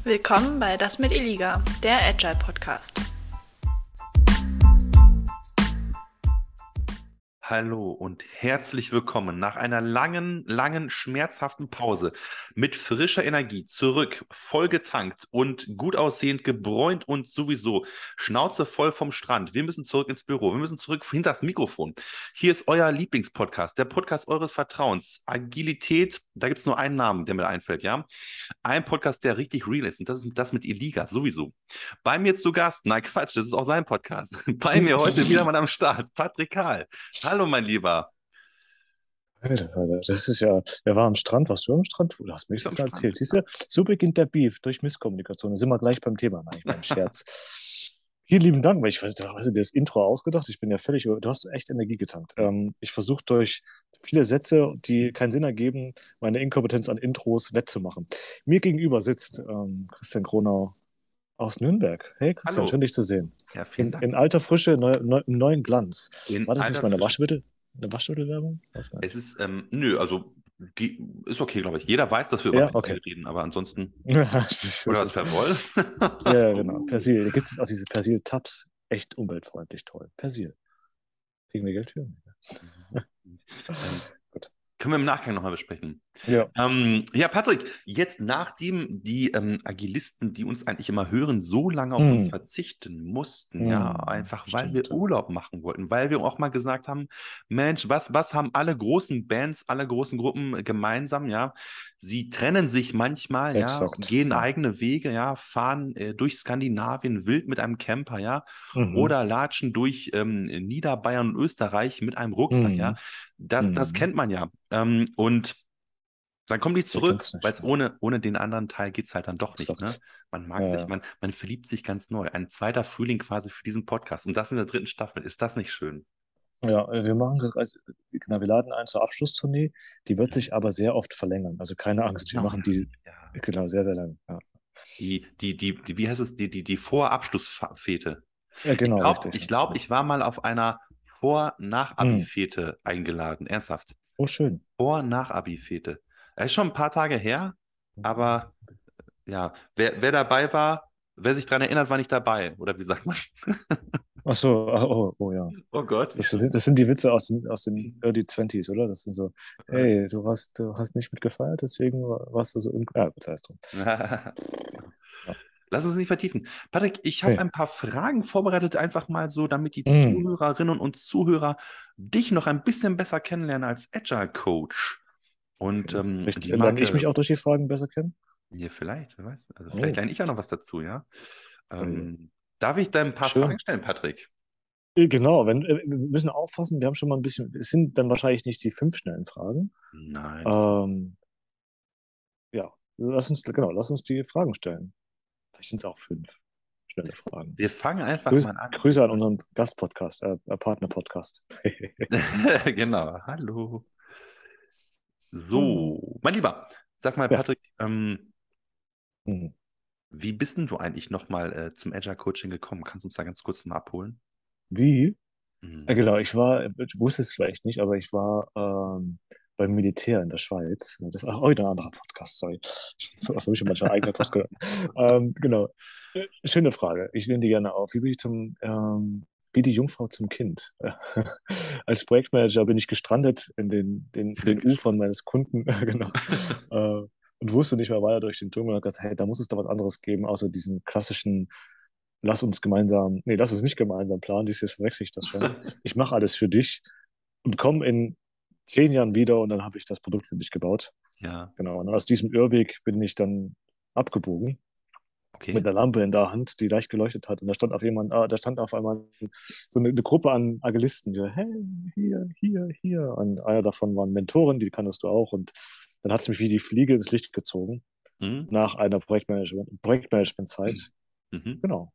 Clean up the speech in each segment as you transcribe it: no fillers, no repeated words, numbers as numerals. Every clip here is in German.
Willkommen bei Das mit Iliga, der Agile Podcast. Hallo und herzlich willkommen nach einer langen, schmerzhaften Pause mit frischer Energie zurück, voll getankt und gut aussehend, gebräunt und sowieso Schnauze voll vom Strand. Wir müssen zurück ins Büro, wir müssen zurück hinter das Mikrofon. Hier ist euer Lieblingspodcast, der Podcast eures Vertrauens. Agilität, da gibt es nur einen Namen, der mir einfällt, ja? Ein Podcast, der richtig real ist und das ist das mit Iliga, sowieso. Bei mir zu Gast, nein Quatsch, das ist auch sein Podcast. Bei mir heute wieder mal am Start, Patrick Kahl. Hallo, mein Lieber. Alter, das ist ja, wer war am Strand? Warst du am Strand? Du hast mir Ich am das mal Strand. erzählt. Siehst du, so beginnt der Beef durch Misskommunikation. Da sind wir gleich beim Thema. Nein, mein Scherz. Vielen lieben Dank, weil hast du dir das Intro ausgedacht? Ich bin ja völlig, du hast echt Energie getankt. Ich versuche durch viele Sätze, die keinen Sinn ergeben, meine Inkompetenz an Intros wettzumachen. Mir gegenüber sitzt Christian Gronau aus Nürnberg. Hey Christian, schön Hallo. dich zu sehen. Ja, vielen Dank. In alter Frische, im neuen Glanz. In War das nicht alter meine Frische. Waschmittel? Eine Waschmittelwerbung? Was war Es ist, nö, also ist okay, glaube ich. Jeder weiß, dass wir über Ja, Persil okay. reden, aber ansonsten, Ja, oder was Perwoll? ja, genau. Persil. Da gibt es auch diese Persil-Tabs. Echt umweltfreundlich toll. Persil. Kriegen wir Geld für? Ähm, Gut. Können wir im Nachgang nochmal besprechen. Ja. Ja, Patrick, jetzt nachdem die Agilisten, die uns eigentlich immer hören, so lange auf uns verzichten mussten, ja, einfach weil wir Stimmt. Ja. Urlaub machen wollten, weil wir auch mal gesagt haben, Mensch, was haben alle großen Bands, alle großen Gruppen gemeinsam, ja? Sie trennen sich manchmal, ja, Exakt. gehen Ja. eigene Wege, ja, fahren durch Skandinavien wild mit einem Camper, ja, Mhm. oder latschen durch Niederbayern und Österreich mit einem Rucksack, ja. Mhm. Das Mhm. kennt man ja. Und dann kommen die Wer zurück, kennt's weil nicht? es Ja. ohne den anderen Teil geht es halt dann doch nicht, ne? Exakt. Man mag sich, Ja. man verliebt sich ganz neu. Ein zweiter Frühling quasi für diesen Podcast. Und das in der dritten Staffel. Ist das nicht schön? Ja, wir machen das, also, genau, wir laden ein zur Abschlusstournee. Die wird sich aber sehr oft verlängern. Also keine Angst, wir Noch machen die, lang, ja. genau, sehr, sehr lang. Ja, Wie heißt es, die Vorabschlussfete. ja Ich genau, glaube, richtig. ich Ja. glaube, ich war mal auf einer Mhm. Vor-Nach-Abi-Fete eingeladen. Ernsthaft. Oh, schön. Vor-Nach-Abi-Fete. Das ist schon ein paar Tage her, aber ja, wer dabei war, wer sich daran erinnert, war nicht dabei. Oder wie sagt man? Ach so, oh ja. Oh Gott, wie schlimm. Das sind die Witze aus den Early Twenties, oder? Das sind so, hey, du hast nicht mitgefeiert, deswegen warst du so ja, gut, sei es drum. Ja. Lass uns nicht vertiefen. Patrick, ich habe Hey. ein paar Fragen vorbereitet, einfach mal so, damit die Mm. Zuhörerinnen und Zuhörer dich noch ein bisschen besser kennenlernen als Agile Coach. Und Okay. Vielleicht die lerne ich mich Marke, auch durch die Fragen besser kennen? hier vielleicht, wer weiß, also vielleicht Oh, lerne ich auch noch was dazu, ja. äh, Darf ich da ein paar Fragen schön. stellen, Patrick? Genau, wir müssen aufpassen, wir haben schon mal ein bisschen, es sind dann wahrscheinlich nicht die fünf schnellen Fragen. Nein, das sind. Ähm, ja, lass uns die Fragen stellen. Vielleicht sind es auch fünf schnelle Fragen. Wir fangen einfach mal an. Grüße an unseren Gastpodcast, Partnerpodcast. Genau, hallo. Hallo. So, mein Lieber, sag mal, Ja. Patrick, Hm. wie bist denn du eigentlich nochmal zum Agile Coaching gekommen? Kannst du uns da ganz kurz mal abholen? Wie? Mhm. Genau, ich wusste es vielleicht nicht, aber ich war beim Militär in der Schweiz. Das ist auch wieder ein anderer Podcast, sorry. Das habe ich schon manchmal eigener Podcast gehört. Genau. Schöne Frage. Ich nehme die gerne auf. Wie die Jungfrau zum Kind. Als Projektmanager bin ich gestrandet in den Ufern meines Kunden, genau. Und wusste nicht mehr weiter durch den Dschungel und habe gesagt, hey, da muss es doch was anderes geben, außer diesem klassischen lass uns nicht gemeinsam planen, dieses verwechsel ich das schon. Ich mache alles für dich und komme in 10 Jahren wieder und dann habe ich das Produkt für dich gebaut. Ja, Genau. Und aus diesem Irrweg bin ich dann abgebogen okay. mit einer Lampe in der Hand, die leicht geleuchtet hat. Und da stand auf einmal so eine Gruppe an Agilisten, die so, hey, hier. Und einer davon war eine Mentorin, die kanntest du auch. Und dann hat es mich wie die Fliege ins Licht gezogen Mhm. nach einer Projektmanagement-Zeit. Mhm. Genau.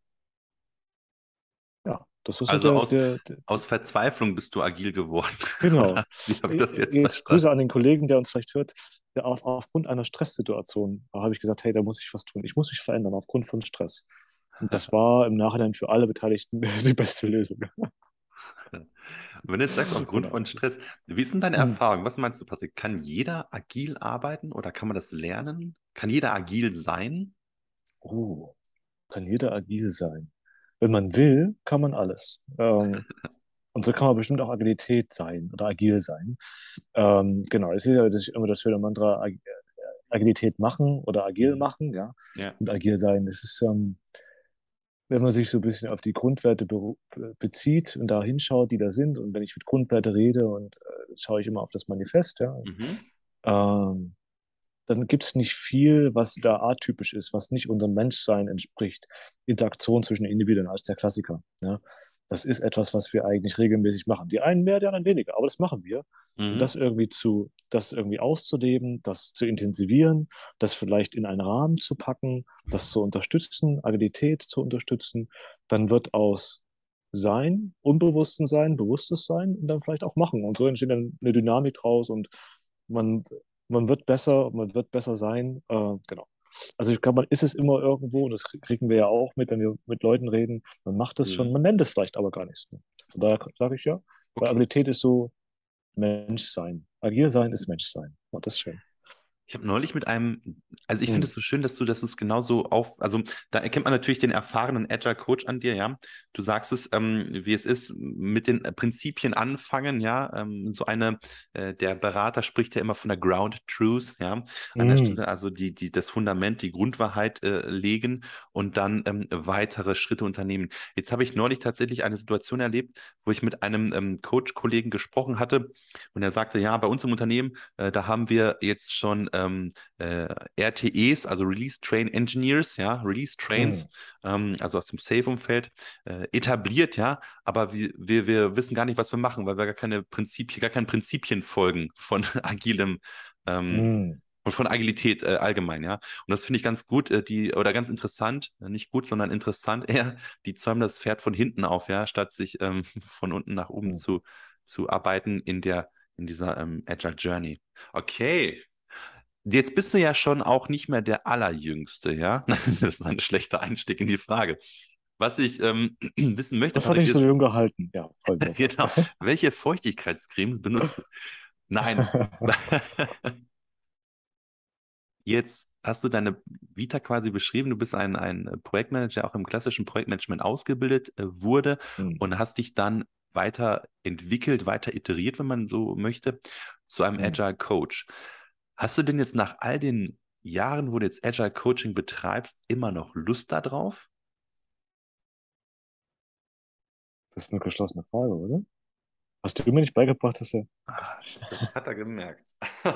Ja, das ist so Also der aus Verzweiflung bist du agil geworden. genau. Oder wie habe ich das jetzt Jetzt Grüße verstanden? an den Kollegen, der uns vielleicht hört. Ja, aufgrund einer Stresssituation habe ich gesagt, hey, da muss ich was tun. Ich muss mich verändern aufgrund von Stress. Und das war im Nachhinein für alle Beteiligten die beste Lösung. Wenn du jetzt sagst, aufgrund Genau. von Stress, wie ist denn deine Hm. Erfahrung? Was meinst du, Patrick? Kann jeder agil arbeiten oder kann man das lernen? Kann jeder agil sein? Oh, kann jeder agil sein. Wenn man will, kann man alles. Und so kann man bestimmt auch Agilität sein oder agil sein. Genau, es ist ja immer das schöne Mantra, Agilität machen oder agil Mhm. machen, ja. Ja. Und agil sein. Es ist, wenn man sich so ein bisschen auf die Grundwerte bezieht und da hinschaut, die da sind, und wenn ich mit Grundwerte rede und schaue ich immer auf das Manifest, ja, Mhm. ähm, dann gibt es nicht viel, was da atypisch ist, was nicht unserem Menschsein entspricht. Interaktion zwischen Individuen als der Klassiker. Ja. Das ist etwas, was wir eigentlich regelmäßig machen. Die einen mehr, die anderen weniger, aber das machen wir. Und Mhm. das irgendwie auszuleben, das zu intensivieren, das vielleicht in einen Rahmen zu packen, das zu unterstützen, Agilität zu unterstützen, dann wird aus Sein, unbewussten Sein, bewusstes Sein und dann vielleicht auch machen. Und so entsteht dann eine Dynamik draus und man man wird besser sein. Genau. Also ich glaube, man ist es immer irgendwo, und das kriegen wir ja auch mit, wenn wir mit Leuten reden. Man macht es schon, Mhm. man nennt es vielleicht aber gar nicht so. Von daher sage ich ja, weil Okay. Agilität ist so Menschsein. Agil sein ist Menschsein. Und das ist schön. Ich habe neulich mit einem, also ich finde Hm. es so schön, dass du es genauso also da erkennt man natürlich den erfahrenen Agile Coach an dir, ja. Du sagst es, wie es ist, mit den Prinzipien anfangen, ja. Der Berater spricht ja immer von der Ground Truth, ja. An der Hm. Stelle also das Fundament, die Grundwahrheit legen und dann weitere Schritte unternehmen. Jetzt habe ich neulich tatsächlich eine Situation erlebt, wo ich mit einem Coach-Kollegen gesprochen hatte und er sagte, ja, bei uns im Unternehmen da haben wir jetzt schon RTEs, also Release Train Engineers, ja, Release Hm. Trains, also aus dem Safe-Umfeld, etabliert, ja, aber wir wissen gar nicht, was wir machen, weil wir gar keinen Prinzipien folgen von agilem ähm, Hm. und von Agilität allgemein, ja. Und das finde ich ganz gut, oder ganz interessant, nicht gut, sondern interessant eher, die zäumen das Pferd von hinten auf, ja, statt sich von unten nach oben Hm. zu arbeiten in dieser Agile Journey. Okay, jetzt bist du ja schon auch nicht mehr der Allerjüngste, ja? Das ist ein schlechter Einstieg in die Frage. Was ich wissen möchte Das von hatte dir ich so ist, jung gehalten. Ja, folgendes. genau, welche Feuchtigkeitscremes benutzt du? Nein. Jetzt hast du deine Vita quasi beschrieben. Du bist ein Projektmanager, auch im klassischen Projektmanagement ausgebildet wurde Hm. und hast dich dann weiterentwickelt, weiter iteriert, wenn man so möchte, zu einem Hm. Agile Coach. Hast du denn jetzt nach all den Jahren, wo du jetzt Agile Coaching betreibst, immer noch Lust darauf? Das ist eine geschlossene Frage, oder? Hast du mir nicht beigebracht, dass er. Das hat er gemerkt.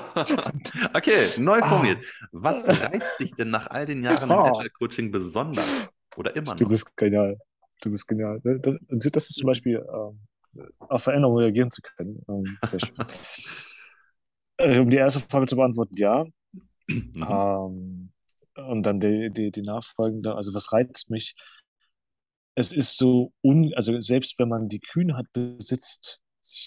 Okay, neu Ah. formuliert. Was reizt dich denn nach all den Jahren im Ha. Agile Coaching besonders? Oder immer Du noch? bist genial. Du bist genial. Das ist zum Beispiel, auf Veränderungen reagieren zu können. Sehr schön. Um die erste Frage zu beantworten, ja. Mhm. Ähm, und dann die nachfolgende, also was reizt mich? Es ist so, also selbst wenn man die Kühnheit besitzt, sich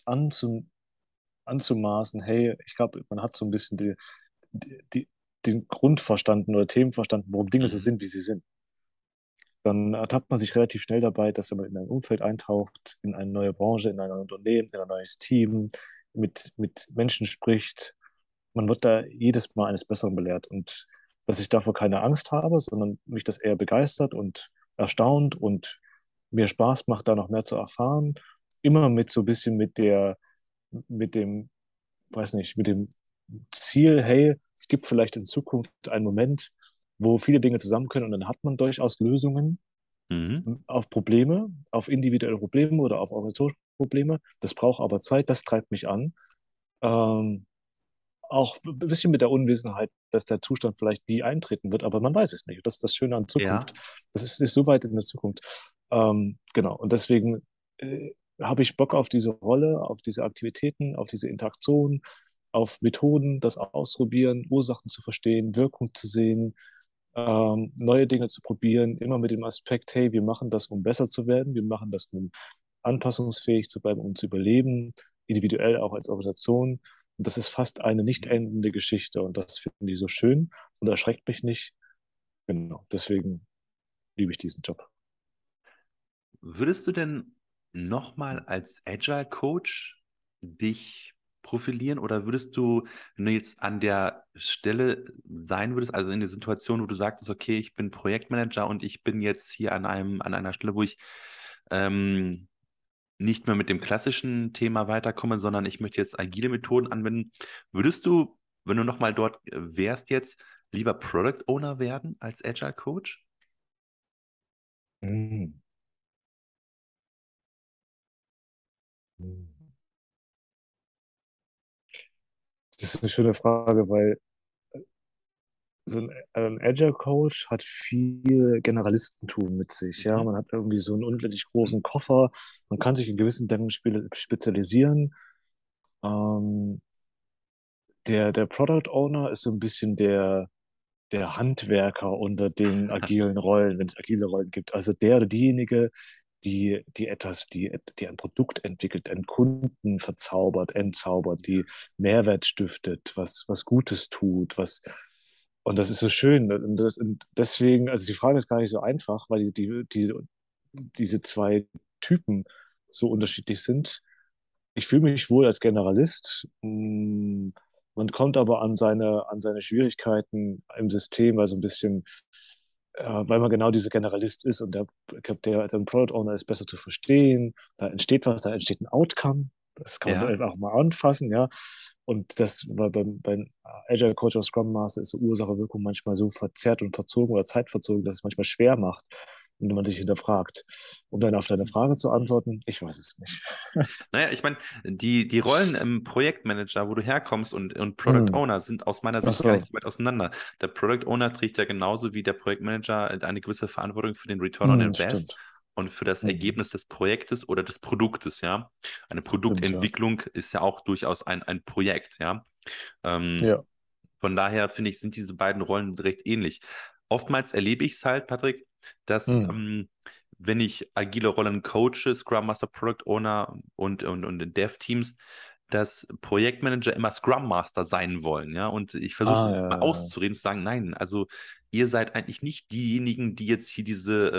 anzumaßen, hey, ich glaube, man hat so ein bisschen die, die, den Grund verstanden oder Themen verstanden, warum Dinge so Mhm. sind, wie sie sind. Dann ertappt man sich relativ schnell dabei, dass wenn man in ein Umfeld eintaucht, in eine neue Branche, in ein neues Unternehmen, in ein neues Team, mit Menschen spricht, man wird da jedes Mal eines Besseren belehrt. Und dass ich davor keine Angst habe, sondern mich das eher begeistert und erstaunt und mir Spaß macht, da noch mehr zu erfahren. Immer mit so ein bisschen mit dem, weiß nicht, mit dem Ziel, hey, es gibt vielleicht in Zukunft einen Moment, wo viele Dinge zusammen können und dann hat man durchaus Lösungen Mhm. auf Probleme, auf individuelle Probleme oder auf organisatorische Probleme. Das braucht aber Zeit, das treibt mich an. Ähm, Auch ein bisschen mit der Unwissenheit, dass der Zustand vielleicht nie eintreten wird, aber man weiß es nicht. Das ist das Schöne an Zukunft. Ja. Ist so weit in der Zukunft. Genau. Und deswegen habe ich Bock auf diese Rolle, auf diese Aktivitäten, auf diese Interaktion, auf Methoden, das Ausprobieren, Ursachen zu verstehen, Wirkung zu sehen, neue Dinge zu probieren, immer mit dem Aspekt, hey, wir machen das, um besser zu werden, wir machen das, um anpassungsfähig zu bleiben, um zu überleben, individuell auch als Organisation. Und das ist fast eine nicht endende Geschichte und das finde ich so schön und erschreckt mich nicht. Genau, deswegen liebe ich diesen Job. Würdest du denn nochmal als Agile Coach dich profilieren oder würdest du, wenn du jetzt an der Stelle sein würdest, also in der Situation, wo du sagtest, okay, ich bin Projektmanager und ich bin jetzt hier an einer Stelle, wo ich ähm, nicht mehr mit dem klassischen Thema weiterkomme, sondern ich möchte jetzt agile Methoden anwenden, würdest du, wenn du nochmal dort wärst jetzt, lieber Product Owner werden als Agile Coach? Hm. Hm. Das ist eine schöne Frage, weil so ein Agile Coach hat viel Generalistentum mit sich. Ja, Mhm. man hat irgendwie so einen unendlich großen Koffer. Man kann sich in gewissen Dingen spezialisieren. Ähm, der Product Owner ist so ein bisschen der Handwerker unter den agilen Rollen, wenn es agile Rollen gibt. Also der oder diejenige, die ein Produkt entwickelt, einen Kunden verzaubert, entzaubert, die Mehrwert stiftet, was Gutes tut, und das ist so schön. Und deswegen, also die Frage ist gar nicht so einfach, weil diese zwei Typen so unterschiedlich sind. Ich fühle mich wohl als Generalist. Man kommt aber an seine Schwierigkeiten im System, also ein bisschen, weil man genau dieser Generalist ist und ich glaube, der als ein Product Owner ist besser zu verstehen. Da entsteht was, da entsteht ein Outcome. Das kann man Ja. einfach mal anfassen, ja. Und das beim Agile Coach oder Scrum Master ist so Ursache-Wirkung manchmal so verzerrt und verzogen oder zeitverzogen, dass es manchmal schwer macht, wenn man sich hinterfragt. Um dann auf deine Frage zu antworten, ich weiß es nicht. Naja, ich meine, die Rollen im Projektmanager, wo du herkommst und Product Hm. Owner sind aus meiner Ach Sicht gar nicht so. so weit auseinander. Der Product Owner trägt ja genauso wie der Projektmanager eine gewisse Verantwortung für den Return on Invest Stimmt. und für das Mhm. Ergebnis des Projektes oder des Produktes, ja. Eine Stimmt, ja. Produktentwicklung ist ja auch durchaus ein Projekt, ja. Ähm, Ja. von daher finde ich, sind diese beiden Rollen recht ähnlich. Oftmals erlebe ich es halt, Patrick, dass Hm. wenn ich agile Rollen coache, Scrum Master, Product Owner und in Dev-Teams, dass Projektmanager immer Scrum Master sein wollen, ja. Und ich versuche Ah, es ja, mal ja, ja. auszureden, zu sagen, nein, also ihr seid eigentlich nicht diejenigen, die jetzt hier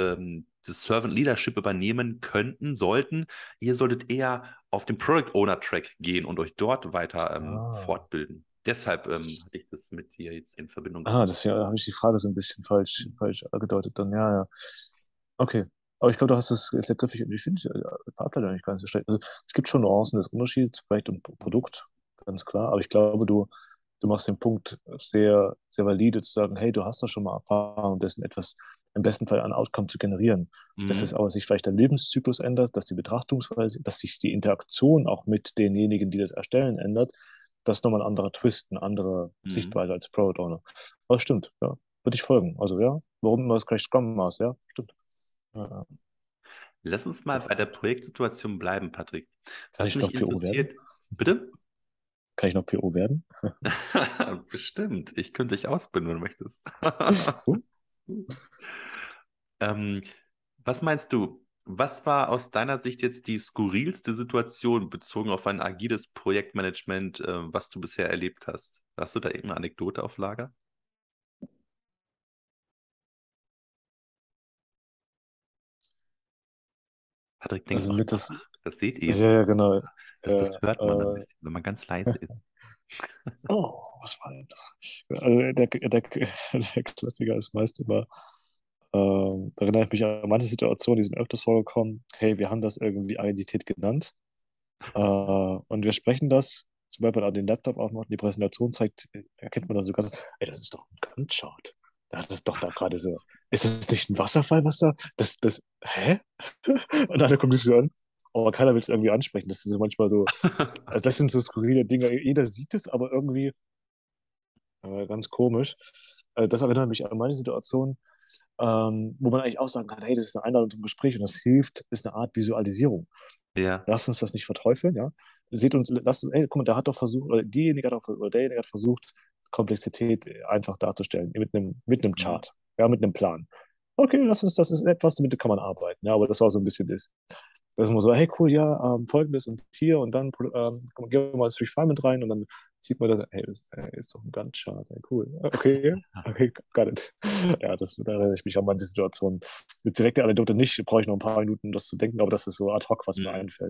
das Servant Leadership übernehmen könnten, sollten. Ihr solltet eher auf den Product Owner Track gehen und euch dort weiter Ah. fortbilden. Deshalb hatte ich das mit dir jetzt in Verbindung Ah, gebracht. das ja, habe ich die Frage so ein bisschen falsch angedeutet dann. Ja, ja. Okay. Aber ich glaube, du hast es sehr griffig und ich finde die Ableitung nicht gar nicht so schlecht. Also, es gibt schon Nuancen des Unterschieds, Projekt und Produkt, ganz klar. Aber ich glaube, du machst den Punkt sehr, sehr valide zu sagen, hey, du hast da schon mal Erfahrung, dessen etwas im besten Fall an Outcome zu generieren. Dass es Mhm. aber sich vielleicht der Lebenszyklus ändert, dass die Betrachtungsweise, dass sich die Interaktion auch mit denjenigen, die das erstellen, ändert. Das ist nochmal ein anderer Twist, eine andere Mhm. Sichtweise als Product Owner. Aber stimmt, ja. Würde ich folgen. Also ja, warum immer das gleich Scrum Master? Ja, stimmt. Ja, ja. Lass uns mal bei der Hervorragend. Projektsituation bleiben, Patrick. Kann Was ich noch mich PO werden? interessiert, bitte? Kann ich noch PO werden? Bestimmt. Ich könnte dich ausbilden, wenn du möchtest. Uh, Ähm, was meinst du? Was war aus deiner Sicht jetzt die skurrilste Situation bezogen auf ein agiles Projektmanagement, was du bisher erlebt hast? Hast du da irgendeine Anekdote auf Lager? Patrick denkt also noch mit das, nach. Das seht ihr ja, jetzt nicht. ja, genau. Das hört man ein Äh, bisschen, wenn man ganz leise ist. oh, was war denn das? Also der Klassiker ist meist immer, da erinnere ich mich an manche Situationen, die sind öfters vorgekommen. Hey, wir haben das irgendwie Agilität genannt. Und wir sprechen das, sobald man den Laptop aufmacht und die Präsentation zeigt, erkennt man dann so ganz, ey, das ist doch ein Gantt-Chart. Da hat das doch da gerade so. Ist das nicht ein Wasserfall, was da? Hä? Und alle gucken sich so an. Aber keiner will es irgendwie ansprechen. Das ist so manchmal so, also das sind so skurrile Dinge. Jeder sieht es, aber irgendwie ganz komisch. Das erinnert mich an meine Situation, wo man eigentlich auch sagen kann, hey, das ist eine Einladung zum Gespräch und das hilft, ist eine Art Visualisierung. Ja. Lasst uns das nicht verteufeln, ja. Seht uns, lasst uns, ey, guck mal, der hat doch versucht, oder diejenige hat doch, oder derjenige hat versucht, Komplexität einfach darzustellen, mit einem Mhm. Chart, ja, mit einem Plan. Okay, das ist etwas, damit kann man arbeiten, ja, aber das war so ein bisschen das. Das ist immer so, hey, cool, ja, folgendes und hier und dann gehen wir mal das Refinement rein und dann sieht man dann, hey, ist doch ein Gantt-Chart, hey, cool. Okay, okay, got it. Ja, da erinnere ich mich an manche Situationen. Die direkte Anekdote nicht, brauche ich noch ein paar Minuten, um das zu denken, aber das ist so ad hoc, was mir Mhm. einfällt, ja.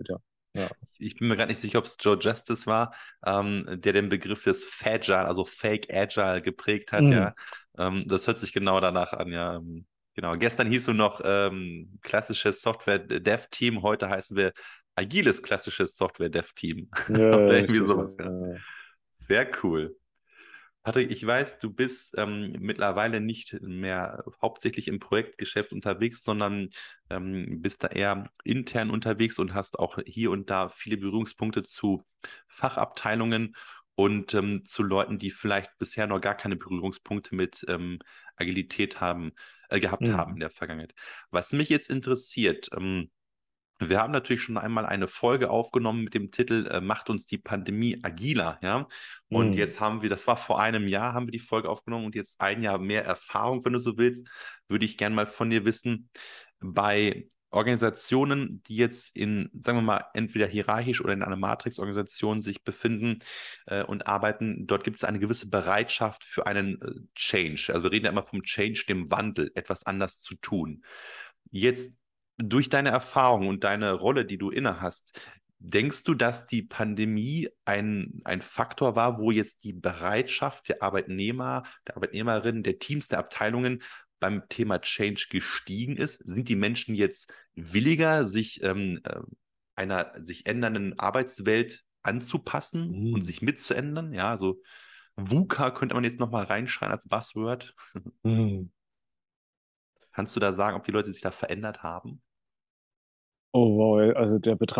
Ja. Ich bin mir gerade nicht sicher, ob es Joe Justice war, der den Begriff des Fagile, also Fake Agile geprägt hat, Mhm. ja. Das hört sich genau danach an, ja. Genau. Gestern hieß du noch klassisches Software-Dev-Team, heute heißen wir agiles klassisches Software-Dev-Team. Ja, Oder irgendwie richtig. sowas, ja. Sehr cool. Patrick, ich weiß, du bist mittlerweile nicht mehr hauptsächlich im Projektgeschäft unterwegs, sondern bist da eher intern unterwegs und hast auch hier und da viele Berührungspunkte zu Fachabteilungen und zu Leuten, die vielleicht bisher noch gar keine Berührungspunkte mit Agilität gehabt haben in Mhm. der Vergangenheit. Was mich jetzt interessiert, wir haben natürlich schon einmal eine Folge aufgenommen mit dem Titel Macht uns die Pandemie agiler, ja? Und Mhm. jetzt haben wir, das war vor einem Jahr, haben wir die Folge aufgenommen und jetzt ein Jahr mehr Erfahrung, wenn du so willst, würde ich gerne mal von dir wissen, bei Organisationen, die jetzt in, sagen wir mal, entweder hierarchisch oder in einer Matrix-Organisation sich befinden und arbeiten, dort gibt es eine gewisse Bereitschaft für einen Change. Also wir reden ja immer vom Change, dem Wandel, etwas anders zu tun. Jetzt durch deine Erfahrung und deine Rolle, die du inne hast, denkst du, dass die Pandemie ein Faktor war, wo jetzt die Bereitschaft der Arbeitnehmer, der Arbeitnehmerinnen, der Teams, der Abteilungen beim Thema Change gestiegen ist? Sind die Menschen jetzt williger, sich einer sich ändernden Arbeitswelt anzupassen und Mhm. sich mitzuändern? Ja, so VUCA könnte man jetzt nochmal reinschreien als Buzzword. Mhm. Kannst du da sagen, ob die Leute sich da verändert haben? Oh, wow, also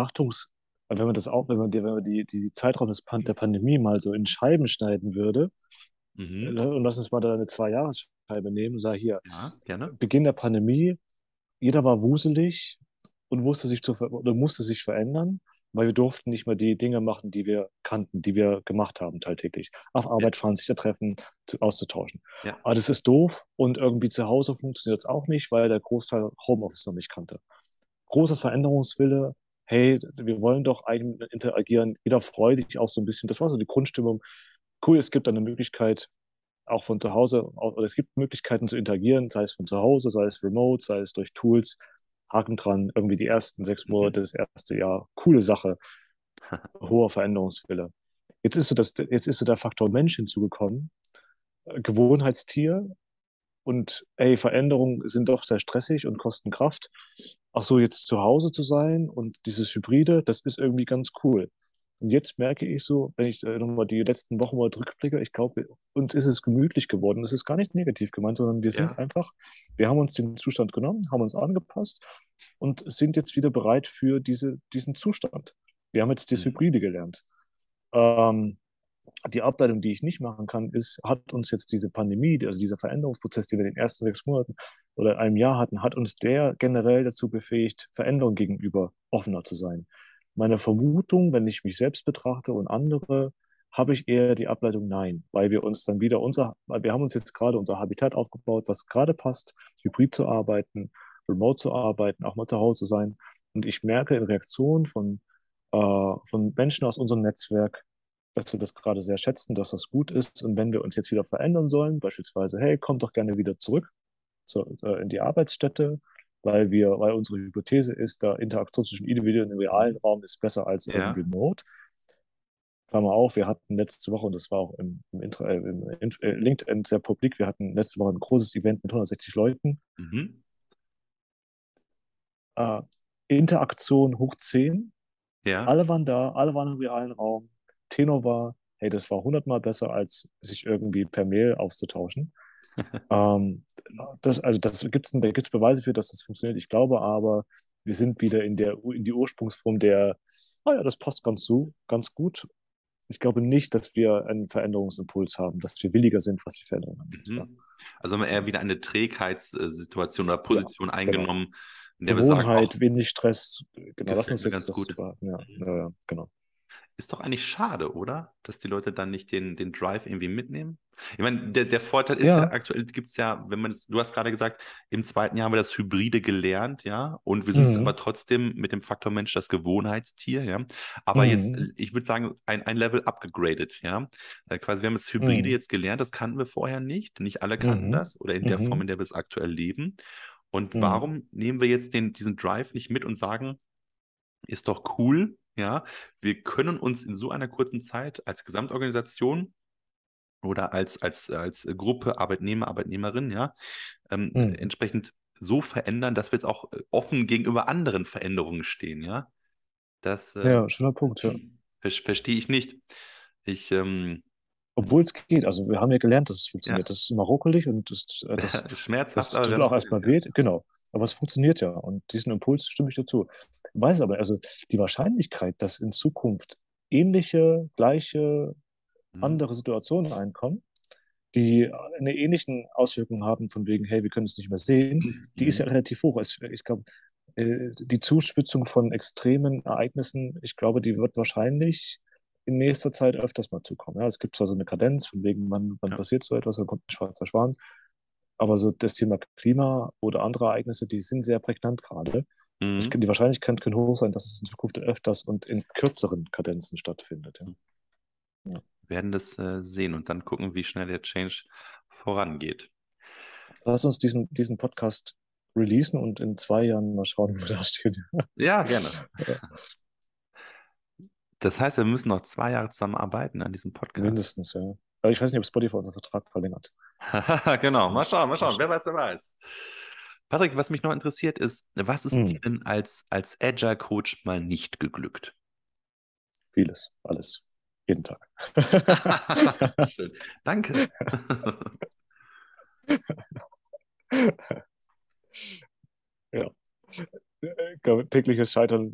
wenn man das auch, wenn man die Zeitraum der Pandemie mal so in Scheiben schneiden würde, Mhm. und lass uns mal da eine Zwei-Jahres-Scheibe nehmen, sag hier, Ja, gerne. Beginn der Pandemie, jeder war wuselig und oder musste sich verändern, weil wir durften nicht mehr die Dinge machen, die wir kannten, die wir gemacht haben tagtäglich. Auf Ja, Arbeit fahren, sich da treffen, auszutauschen. ja. Aber das ist doof und irgendwie zu Hause funktioniert es auch nicht, weil der Großteil Homeoffice noch nicht kannte. Großer Veränderungswille, hey, wir wollen doch eigentlich interagieren, jeder freut sich auch so ein bisschen. Das war so die Grundstimmung. Cool, es gibt eine Möglichkeit, auch von zu Hause, oder es gibt Möglichkeiten zu interagieren, sei es von zu Hause, sei es remote, sei es durch Tools. Haken dran, irgendwie die ersten 6 Monate, Mhm. das erste Jahr, coole Sache, hoher Veränderungswille. Jetzt ist so der Faktor Mensch hinzugekommen, Gewohnheitstier, und ey, Veränderungen sind doch sehr stressig und kosten Kraft. Ach so, jetzt zu Hause zu sein und dieses Hybride, das ist irgendwie ganz cool. Und jetzt merke ich so, wenn ich nochmal die letzten Wochen mal zurückblicke, ich glaube, uns ist es gemütlich geworden. Das ist gar nicht negativ gemeint, sondern Ja. wir haben uns den Zustand genommen, haben uns angepasst und sind jetzt wieder bereit für diesen Zustand. Wir haben jetzt das Mhm. Hybride gelernt. Ähm, die Ableitung, die ich nicht machen kann, ist, hat uns jetzt diese Pandemie, also dieser Veränderungsprozess, den wir in den ersten 6 Monaten oder einem Jahr hatten, hat uns der generell dazu befähigt, Veränderung gegenüber offener zu sein. Meine Vermutung, wenn ich mich selbst betrachte und andere, habe ich eher die Ableitung nein, weil wir uns dann wieder weil wir haben uns jetzt gerade unser Habitat aufgebaut, was gerade passt, hybrid zu arbeiten, remote zu arbeiten, auch mal zu Hause zu sein. Und ich merke in Reaktionen von Menschen aus unserem Netzwerk, dass wir das gerade sehr schätzen, dass das gut ist. Und wenn wir uns jetzt wieder verändern sollen, beispielsweise, hey, kommt doch gerne wieder zurück in die Arbeitsstätte, weil unsere Hypothese ist, da Interaktion zwischen Individuen im realen Mhm. Raum ist besser als Ja. remote. Klammer auf, wir hatten letzte Woche, und das war auch LinkedIn sehr publik, wir hatten letzte Woche ein großes Event mit 160 Leuten. Mhm. Äh, Interaktion hoch 10. Ja. Alle waren da, alle waren im realen Raum. Tenor war, hey, das war 100-mal besser, als sich irgendwie per Mail auszutauschen. Ähm, da gibt's Beweise für, dass das funktioniert. Ich glaube aber, wir sind wieder in die Ursprungsform ja, das passt ganz gut. Ich glaube nicht, dass wir einen Veränderungsimpuls haben, dass wir williger sind, was die Veränderung angeht. Ja, Mhm. Also haben wir eher wieder eine Trägheitssituation oder ja, Position genau. eingenommen, in der wir sagen, ach, Gewohnheit, wenig Stress. Genau, lass gefällt uns mir jetzt ganz das gut. über. Ja, Mhm. ja, ja, genau. Ist doch eigentlich schade, oder? Dass die Leute dann nicht den Drive irgendwie mitnehmen. Ich meine, der Vorteil ist ja, Ja. aktuell gibt es ja, wenn man es, du hast gerade gesagt, im zweiten Jahr haben wir das Hybride gelernt, ja, und wir sind aber Mhm. trotzdem mit dem Faktor Mensch das Gewohnheitstier, ja. Aber jetzt, Mhm. ich würde sagen, ein Level abgegradet, ja. Quasi, wir haben das Hybride Mhm. jetzt gelernt, das kannten wir vorher nicht. Nicht alle kannten Mhm. das oder in der Form, Mhm. in der wir es aktuell leben. Und Mhm. warum nehmen wir jetzt diesen Drive nicht mit und sagen, ist doch cool, ja, wir können uns in so einer kurzen Zeit als Gesamtorganisation oder als Gruppe Arbeitnehmer, Arbeitnehmerin, ja, Hm. entsprechend so verändern, dass wir jetzt auch offen gegenüber anderen Veränderungen stehen, ja. Das Ja, schöner Punkt, ja. verstehe ich nicht. Ich, Obwohl es geht. Also wir haben ja gelernt, dass es ja, funktioniert. Das ist immer ruckelig und schmerzhaft, das aber wir tut haben auch es probiert, erstmal ja. weh. Genau. Aber es funktioniert ja. Und diesen Impuls stimme ich dazu. Weiß aber, also die Wahrscheinlichkeit, dass in Zukunft ähnliche, gleiche, Mhm. andere Situationen einkommen, die eine ähnlichen Auswirkungen haben, von wegen, hey, wir können es nicht mehr sehen, die ist ja Mhm. relativ hoch. Ich glaube, die Zuspitzung von extremen Ereignissen, ich glaube, die wird wahrscheinlich in nächster Zeit öfters mal zukommen. Ja, es gibt zwar so eine Kadenz, von wegen, wann Ja. passiert so etwas, dann kommt ein schwarzer Schwan, aber so das Thema Klima oder andere Ereignisse, die sind sehr prägnant gerade. Mhm. Die Wahrscheinlichkeit kann hoch sein, dass es in Zukunft öfters und in kürzeren Kadenzen stattfindet. Ja. Ja. Werden das sehen und dann gucken, wie schnell der Change vorangeht. Lass uns diesen Podcast releasen und in 2 Jahren mal schauen, wo wir da stehen. Ja, gerne. Ja, Das heißt, wir müssen noch 2 Jahre zusammenarbeiten an diesem Podcast. mindestens, ja. Aber ich weiß nicht, ob Spotify unseren Vertrag verlängert. Genau, Ja, mal schauen, mal mal schauen. Wer schauen. weiß, wer weiß. Patrick, was mich noch interessiert ist, was ist Hm, dir denn als Agile Coach mal nicht geglückt? vieles, alles, jeden Tag. Schön. Danke. Ja, ich glaube, tägliches Scheitern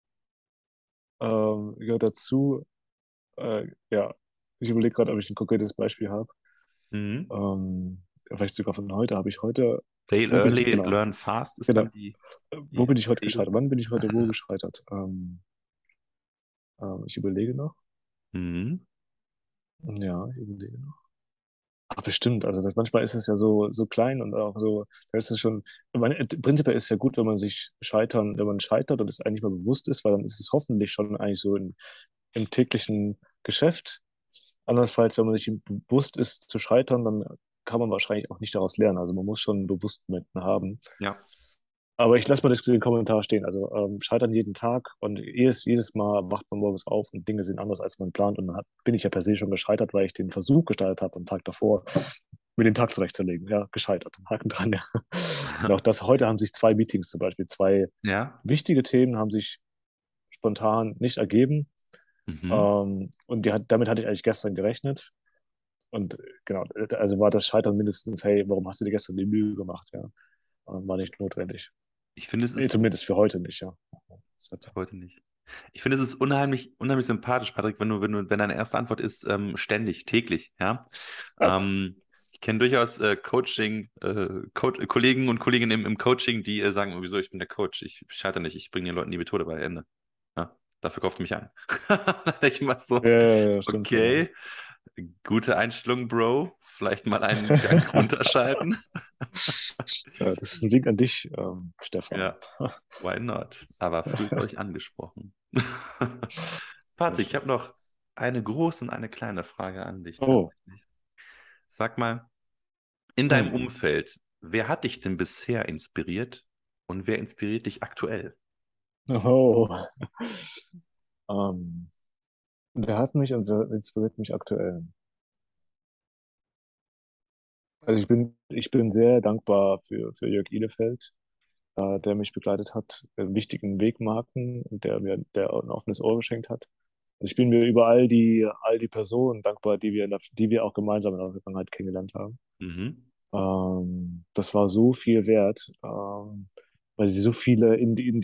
gehört dazu. Ja, ich überlege gerade, ob ich ein konkretes Beispiel habe. Mhm. Vielleicht sogar von heute. Habe ich heute, Fail wo bin, early, genau, learn fast ist genau, dann die, wo die bin ich heute Regel. gescheitert? Wann bin ich heute wo gescheitert? Ich überlege noch. Mhm. Ja, ich überlege noch. Ach, bestimmt. Also manchmal ist es ja so klein und auch so, da ist es schon, prinzipiell ist es ja gut, wenn man scheitert und es eigentlich mal bewusst ist, weil dann ist es hoffentlich schon eigentlich so im täglichen Geschäft. Andernfalls, wenn man sich bewusst ist zu scheitern, dann kann man wahrscheinlich auch nicht daraus lernen. Also man muss schon Bewusstsein haben. Ja. Aber ich lasse mal den Kommentar stehen. Also scheitern jeden Tag und jedes Mal wacht man morgens auf und Dinge sind anders, als man plant. Und bin ich ja per se schon gescheitert, weil ich den Versuch gestartet habe am Tag davor, mir den Tag zurechtzulegen. Ja, gescheitert. Haken dran, ja. Und auch das, heute haben sich 2 Meetings zum Beispiel, 2 Ja. wichtige Themen haben sich spontan nicht ergeben. Mhm. Und damit hatte ich eigentlich gestern gerechnet. Und genau, also war das Scheitern mindestens, hey, warum hast du dir gestern die Mühe gemacht? Ja, war nicht notwendig. Ich finde, es Nee, ist zumindest für heute nicht, ja. Das hat- heute nicht. Ich finde, es ist unheimlich, unheimlich sympathisch, Patrick, wenn deine erste Antwort ist, ständig, täglich, ja. Ich kenne durchaus Kollegen und Kolleginnen im Coaching, die sagen, wieso, ich bin der Coach, ich scheitere nicht, ich bringe den Leuten die Methode bei Ende. Ja, dafür kauft mich an. Da denke ich mal so, Ja, ja, ja, stimmt schon, ja. okay, gute Einstellung, Bro, vielleicht mal einen Gang runterschalten. Ja, das ist ein Wink an dich, Stefan. Ja, why not? Aber fühlt euch angesprochen. Sehr Patrick, ich habe schön. noch eine große und eine kleine Frage an dich Oh, tatsächlich. Sag mal, in deinem hm. Umfeld, wer hat dich denn bisher inspiriert und wer inspiriert dich aktuell? Oh. Ähm, wer hat mich und wer inspiriert mich aktuell? Also ich bin sehr dankbar für Jörg Ihlefeld, der mich begleitet hat, wichtigen Wegmarken und der ein offenes Ohr geschenkt hat. Also ich bin mir über all die Personen dankbar, die wir auch gemeinsam in der Vergangenheit kennengelernt haben. Mhm. Das war so viel wert, weil sie so viele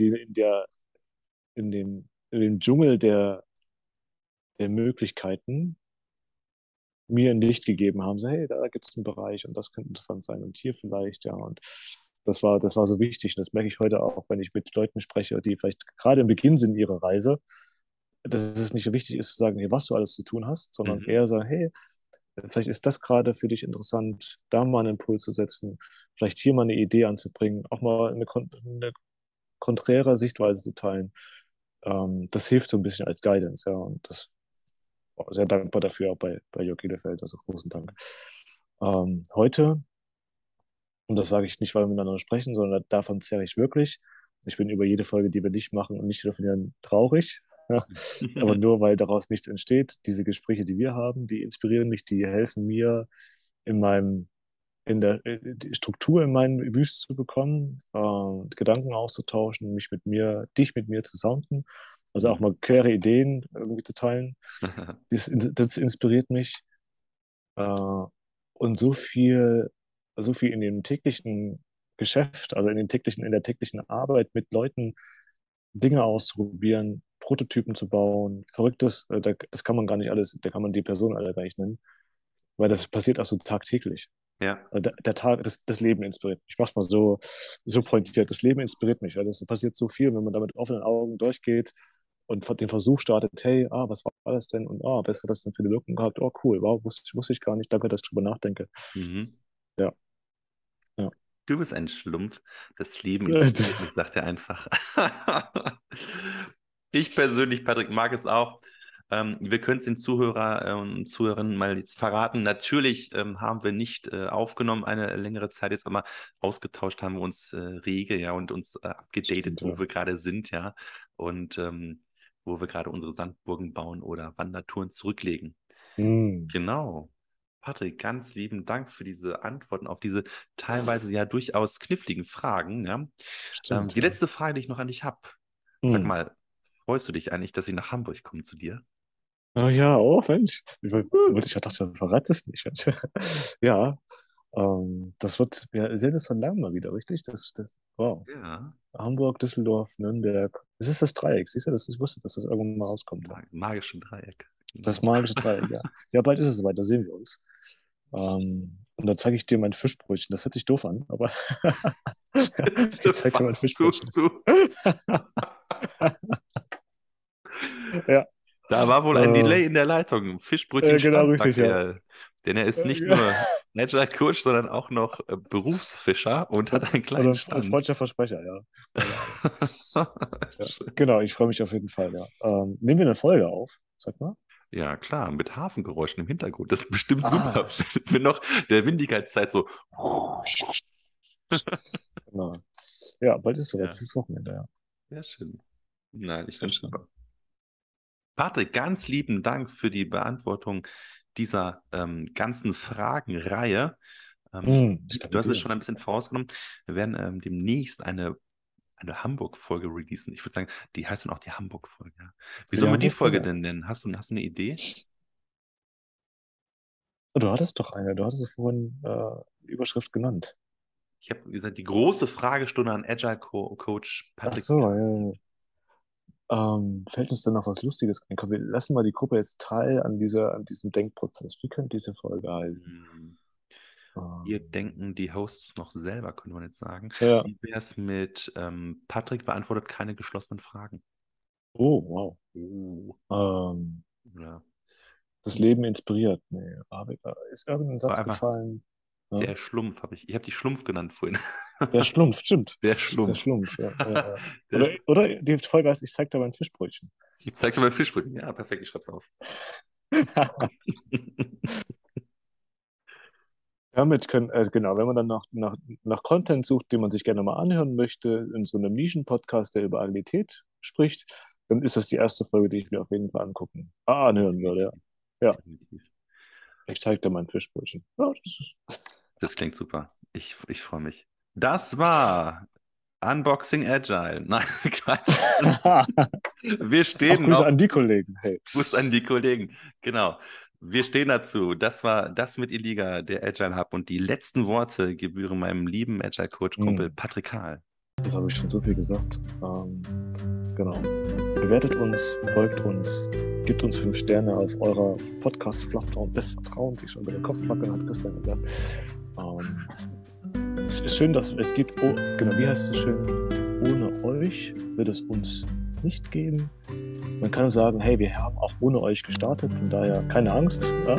in dem Dschungel der Möglichkeiten mir ein Licht gegeben haben. So, hey, da gibt es einen Bereich und das könnte interessant sein und hier vielleicht, ja. Und das war so wichtig. Und das merke ich heute auch, wenn ich mit Leuten spreche, die vielleicht gerade im Beginn sind ihrer Reise, dass es nicht so wichtig ist zu sagen, hey, was du alles zu tun hast, sondern Mhm. eher sagen, hey, vielleicht ist das gerade für dich interessant, da mal einen Impuls zu setzen, vielleicht hier mal eine Idee anzubringen, auch mal eine konträre Sichtweise zu teilen. Das hilft so ein bisschen als Guidance, ja. Und das war sehr dankbar dafür, auch bei Jörg Bielefeld, also großen Dank. Heute, und das sage ich nicht, weil wir miteinander sprechen, sondern davon zehre ich wirklich. Ich bin über jede Folge, die wir nicht machen und nicht telefonieren, traurig. Aber nur weil daraus nichts entsteht, diese Gespräche, die wir haben, die inspirieren mich, die helfen mir in die Struktur in meinen Wüst zu bekommen, Gedanken auszutauschen, dich mit mir zu sounden, also auch mal quere Ideen irgendwie zu teilen. Das inspiriert mich. Äh, und so viel in dem täglichen Geschäft, also in der täglichen Arbeit mit Leuten Dinge auszuprobieren, Prototypen zu bauen, Verrücktes, das kann man gar nicht alles, da kann man die Person alle gar nicht nennen, weil das passiert auch so tagtäglich. Ja, Das Leben inspiriert mich. Ich mach's mal so pointiert. Das Leben inspiriert mich, weil das passiert so viel, wenn man da mit offenen Augen durchgeht und den Versuch startet, hey, was war das denn? Und was hat das denn für eine Wirkung gehabt? Oh, cool, wow, wusste ich gar nicht. Danke, dass ich drüber nachdenke. mhm. Ja, ja. Du bist ein Schlumpf. Das Leben inspiriert mich, sagt er einfach. Ich persönlich, Patrick, mag es auch. Wir können es den Zuhörer und Zuhörerinnen mal jetzt verraten. Natürlich haben wir nicht aufgenommen eine längere Zeit jetzt, aber ausgetauscht haben wir uns rege, ja, und uns abgedatet, Stimmt, wo ja. wir gerade sind, ja, und wo wir gerade unsere Sandburgen bauen oder Wandertouren zurücklegen. Hm, Genau. Patrick, ganz lieben Dank für diese Antworten auf diese teilweise ja durchaus kniffligen Fragen. Ja. stimmt, Die ja. letzte Frage, die ich noch an dich habe. Sag Hm. mal, freust du dich eigentlich, dass ich nach Hamburg komme zu dir? Oh ja, oh Mensch. Ich dachte, du verratst es nicht. Mensch. Ja, das wird ja sehr das von lang mal wieder, richtig? Wow. Ja, Hamburg, Düsseldorf, Nürnberg. Das ist das Dreieck. Siehst du, ich wusste, dass das irgendwann mal rauskommt. Ja. magische Dreieck. Das Genau. magische Dreieck, ja. Ja, bald ist es soweit, da sehen wir uns. Und dann zeige ich dir mein Fischbrötchen. Das hört sich doof an, aber ich zeige dir mein Was Fischbrötchen. tust du? Ja, Da war wohl ein Delay in der Leitung. Fischbrötchen genau stand, richtig, sagt ja. er. Denn er ist nicht Äh, nur Agile Coach, sondern auch noch Berufsfischer und hat einen kleinen Oder ein Stand. freudscher Versprecher, ja. Keine Ahnung. Ja. Schön. Genau, ich freue mich auf jeden Fall, ja. Nehmen wir eine Folge auf, sag mal. Ja, klar, mit Hafengeräuschen im Hintergrund. Das ist bestimmt super. Ah, Wenn noch der Windigkeitszeit so. genau. Ja, bald ist soweit, Ja, dieses Wochenende, ja. sehr schön. Nein, ich Sehr finde es schön. super. Patrick, ganz lieben Dank für die Beantwortung dieser ganzen Fragenreihe. Ich danke Du hast es dir. schon ein bisschen vorausgenommen. Wir werden demnächst eine Hamburg-Folge releasen. Ich würde sagen, die heißt dann auch die Hamburg-Folge. Wie Die sollen wir die Folge Hamburg-Folge. denn nennen? Hast du eine Idee? Oh, du hattest doch eine, du hattest vorhin die Überschrift genannt. Ich habe gesagt, die große Fragestunde an Agile Coach Ach Patrick. so, ja. Fällt uns denn noch was Lustiges ein? Komm, wir lassen mal die Gruppe jetzt teil an diesem Denkprozess. Wie könnte diese Folge heißen? Hm. Hier Ähm, denken die Hosts noch selber, könnte man jetzt sagen. ja. Wie wäre es mit Patrick beantwortet keine geschlossenen Fragen? Oh, wow. Ähm, Ja. das Leben inspiriert. Nee, ist irgendein War Satz einfach gefallen? Ja? der Schlumpf, ich habe dich Schlumpf genannt vorhin. Der Schlumpf, stimmt. Der Der Schlumpf. Schlumpf, ja. Ja. Der Schlumpf. Oder die Folge heißt, ich zeig dir mein Fischbrötchen. Ich zeig dir mal Fischbrötchen. Ja, perfekt, ich schreib's auf. Damit genau, wenn man dann nach Content sucht, den man sich gerne mal anhören möchte, in so einem Nischen-Podcast, der über Agilität spricht, dann ist das die erste Folge, die ich mir auf jeden Fall anhören würde. Ja, Definitiv. ich zeig dir mein Fischbrötchen. Ja, Das klingt super. Ich freue mich. Das war Unboxing Agile. Nein, Quatsch. Wir Auch stehen Grüße noch. an die Kollegen. Hey. Gruß an die Kollegen. Genau. Wir stehen dazu. Das war das mit Iliga, der Agile Hub. Und die letzten Worte gebühren meinem lieben Agile Coach-Kumpel Patrick Kahl. Das habe ich schon so viel gesagt. Genau. Bewertet uns, folgt uns, gebt uns 5 Sterne auf eurer Podcast-Plattform des Vertrauens. Ich schon bei der Kopfbacke, hat Christian gesagt. Es ist schön, dass es gibt. Oh, genau, wie heißt es so schön? Ohne euch wird es uns nicht geben. Man kann sagen, hey, wir haben auch ohne euch gestartet, von daher keine Angst. Ja.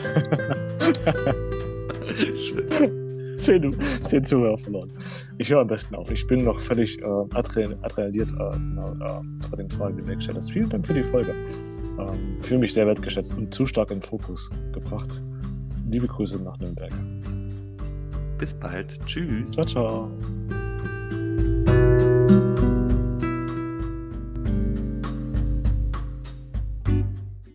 Schön. 10 Zuhörer verloren. Ich höre am besten auf. Ich bin noch völlig adrenaliert vor den Fragen, die du mir gestellt hast. Vielen Dank für die Folge. Fühle mich sehr wertgeschätzt und zu stark in den Fokus gebracht. Liebe Grüße nach Nürnberg. Bis bald. Tschüss. Ciao, ciao.